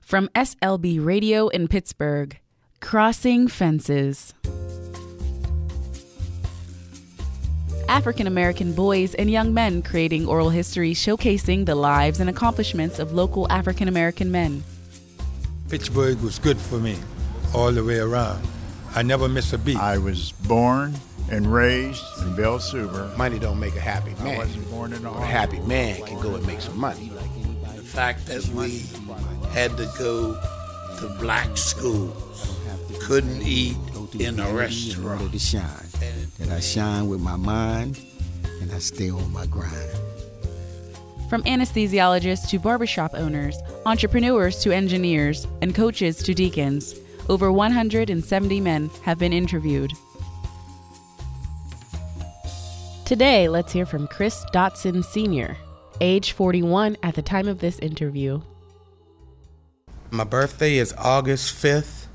From SLB Radio in Pittsburgh, Crossing Fences. African American boys and young men creating oral history showcasing the lives and accomplishments of local African American men. Pittsburgh was good for me all the way around. I never missed a beat. I was born and raised in Belle Suber. Money don't make a happy man. I wasn't born in a happy man can go and make some money. The fact that we had to go to black schools, couldn't eat in a restaurant. To shine. That I shine with my mind and I stay on my grind. From anesthesiologists to barbershop owners, entrepreneurs to engineers, and coaches to deacons, over 170 men have been interviewed. Today, let's hear from Chris Dotson Sr., age 41 at the time of this interview. My birthday is August 5th,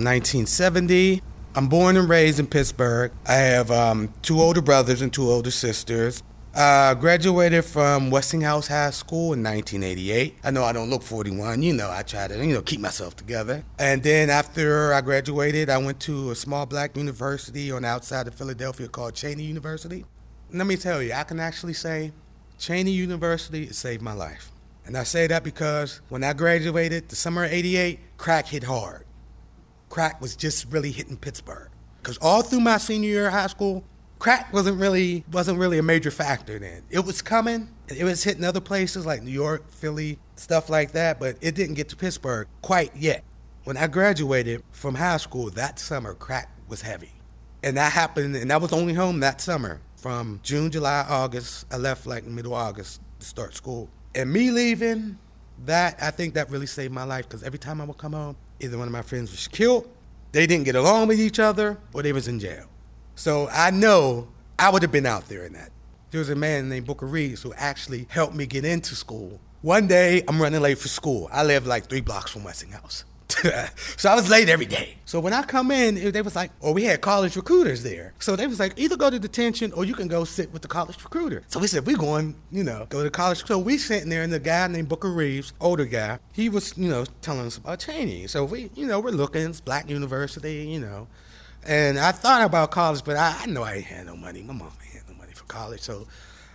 1970. I'm born and raised in Pittsburgh. I have 2 older brothers and 2 older sisters. Graduated from Westinghouse High School in 1988. I know I don't look 41. I try to, keep myself together. And then after I graduated, I went to a small black university on the outside of Philadelphia called Cheney University. Let me tell you, I can actually say Cheney University saved my life. And I say that because when I graduated, the summer of '88, crack hit hard. Crack was just really hitting Pittsburgh. Because all through my senior year of high school, crack wasn't really a major factor then. It was coming. It was hitting other places like New York, Philly, stuff like that, but it didn't get to Pittsburgh quite yet. When I graduated from high school that summer, crack was heavy. And that happened, and I was only home that summer. From June, July, August, I left like middle August to start school. And me leaving, I think that really saved my life, because every time I would come home, either one of my friends was killed, they didn't get along with each other, or they was in jail. So I know I would have been out there in that. There was a man named Booker Reeves who actually helped me get into school. One day, I'm running late for school. I live like 3 blocks from Westinghouse. So I was late every day. So when I come in, they was like, we had college recruiters there. So they was like, either go to detention or you can go sit with the college recruiter. So we said, we're going, go to college. So we sitting there, and the guy named Booker Reeves, older guy, he was, telling us about Cheney. So we, we're looking, it's black university, And I thought about college, but I know I ain't had no money. My mom ain't had no money for college. So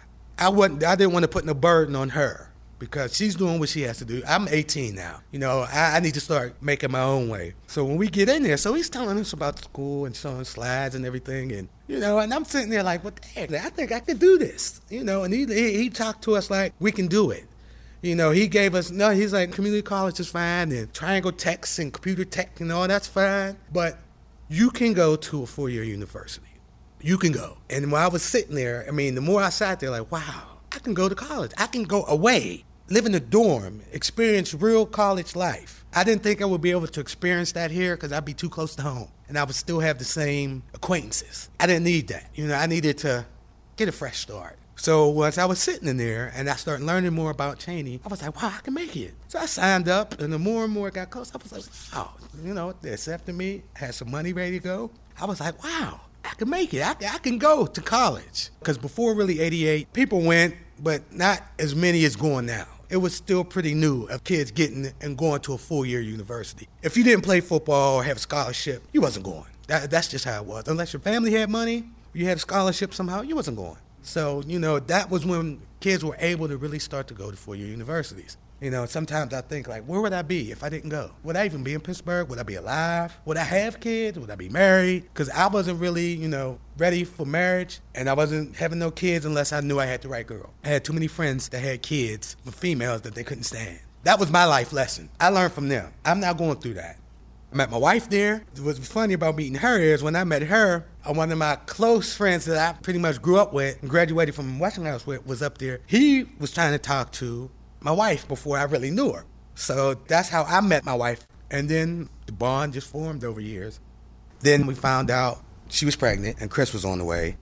I didn't want to put no burden on her, because she's doing what she has to do. I'm 18 now. I need to start making my own way. So when we get in there, so he's telling us about the school and showing slides and everything. And, and I'm sitting there like, what the heck? I think I could do this. And he talked to us like, we can do it. He gave us, he's like, community college is fine, and triangle techs and computer tech and all that's fine. But you can go to a 4-year university. You can go. And when I was sitting there, the more I sat there, like, wow, I can go to college. I can go away, live in a dorm, experience real college life. I didn't think I would be able to experience that here because I'd be too close to home, and I would still have the same acquaintances. I didn't need that. I needed to get a fresh start. So once I was sitting in there and I started learning more about Cheney, I was like, wow, I can make it. So I signed up, and the more and more it got close, I was like, wow, they accepted me, had some money ready to go. I was like, wow, I can make it. I can go to college. Because before really '88, people went, but not as many as going now. It was still pretty new of kids getting and going to a 4-year university. If you didn't play football or have a scholarship, you wasn't going. That's just how it was. Unless your family had money, you had a scholarship somehow, you wasn't going. So, that was when kids were able to really start to go to 4-year universities. Sometimes I think, like, where would I be if I didn't go? Would I even be in Pittsburgh? Would I be alive? Would I have kids? Would I be married? Because I wasn't really, ready for marriage, and I wasn't having no kids unless I knew I had the right girl. I had too many friends that had kids with females that they couldn't stand. That was my life lesson. I learned from them. I'm not going through that. I met my wife there. What's funny about meeting her is when I met her, one of my close friends that I pretty much grew up with and graduated from Westinghouse with was up there. He was trying to talk to my wife before I really knew her. So that's how I met my wife. And then the bond just formed over years. Then we found out she was pregnant and Chris was on the way.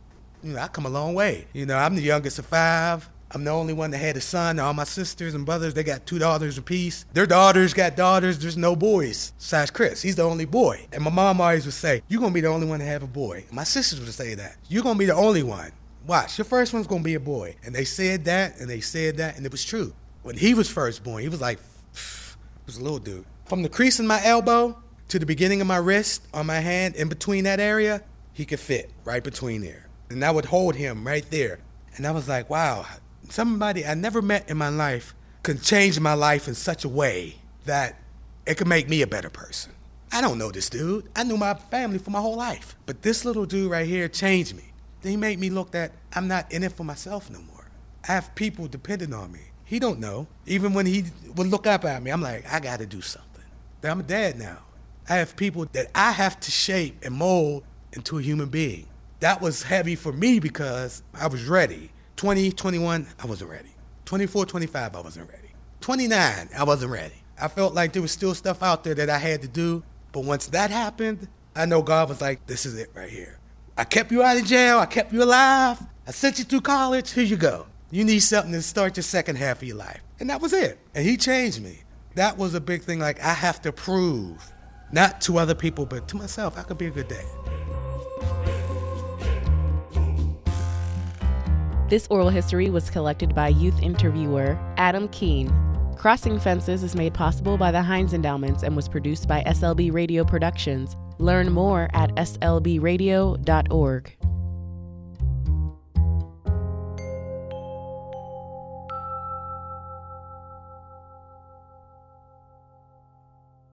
I come a long way. I'm the youngest of 5. I'm the only one that had a son. All my sisters and brothers, they got 2 daughters apiece. Their daughters got daughters. There's no boys besides Chris. He's the only boy. And my mom always would say, you're going to be the only one to have a boy. My sisters would say that. You're going to be the only one. Watch, your first one's going to be a boy. And they said that, and they said that, and it was true. When he was first born, he was like was a little dude. From the crease in my elbow to the beginning of my wrist on my hand, in between that area, he could fit right between there. And I would hold him right there. And I was like, wow, somebody I never met in my life could change my life in such a way that it could make me a better person. I don't know this dude. I knew my family for my whole life. But this little dude right here changed me. He made me look that I'm not in it for myself no more. I have people depending on me. He don't know. Even when he would look up at me, I'm like, I got to do something. I'm a dad now. I have people that I have to shape and mold into a human being. That was heavy for me because I was ready. 20, 21, I wasn't ready. 24, 25, I wasn't ready. 29, I wasn't ready. I felt like there was still stuff out there that I had to do. But once that happened, I know God was like, this is it right here. I kept you out of jail. I kept you alive. I sent you through college. Here you go. You need something to start your second half of your life. And that was it. And he changed me. That was a big thing. Like, I have to prove, not to other people, but to myself, I could be a good dad. This oral history was collected by youth interviewer Adam Keene. Crossing Fences is made possible by the Heinz Endowments and was produced by SLB Radio Productions. Learn more at slbradio.org.